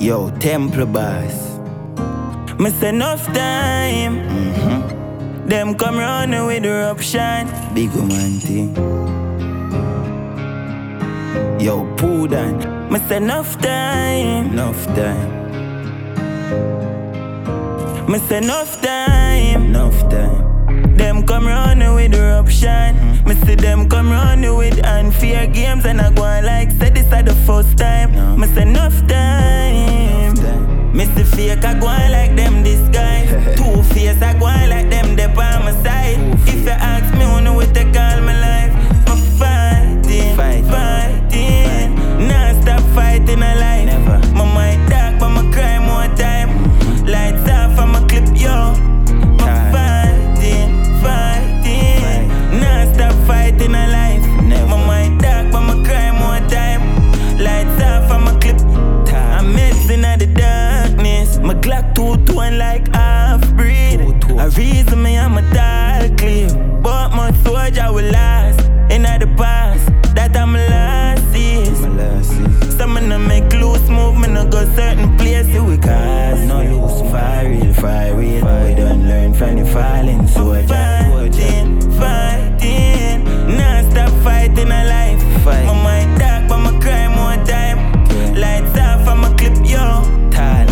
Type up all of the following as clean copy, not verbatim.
Yo, Temple Boss. Me say enough time. Them come round with eruption. Big woman thing. Yo, Pudan. Me say enough time. Enough time. Me say enough time. Enough time. Them come round with eruption. Me see them come round with unfair games, and I go on like say this is the first time. Me say enough time. Me see fake, I go on like them disguise. Two face, I go on like them they by my side. If you ask me, who know what they call my life? I'm fighting. Nah stop fighting a life. Never. My mind dark, but my cry more time. Lights off, I'ma clip yo. Fighting. Nah stop fighting a life. Never. My mind dark, but my cry more time. Lights off, I'ma clip. I'm messing at the darkness. My Glock 2-2 like half-breed. A reason me I'm a dark clear. But my soldier will last. In the past, that I'm last is. Some of them make loose movement, no go certain places we cause. No loose, fire real. We don't learn from the falling soldier. Fighting, nah stop fighting a life. My mind dark, but my cry more time. Lights off, I'ma clip yo. I'm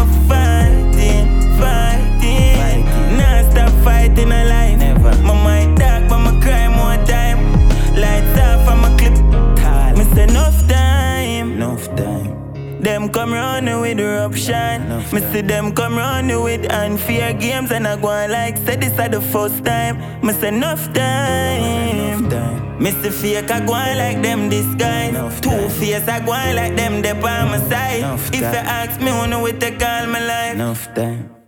fighting. Nah stop fighting a life. My mind dark, but my cry more time. Lights off, I'ma clip. Me say enough time. Them come round with eruption. Me see them come round with unfair games, and I go on like say this is the first time. Me say enough time. Me see fake, I go on like them disguise. Two face, I go on like them they by my side. If you ask me, who know what they call my life? Enough time.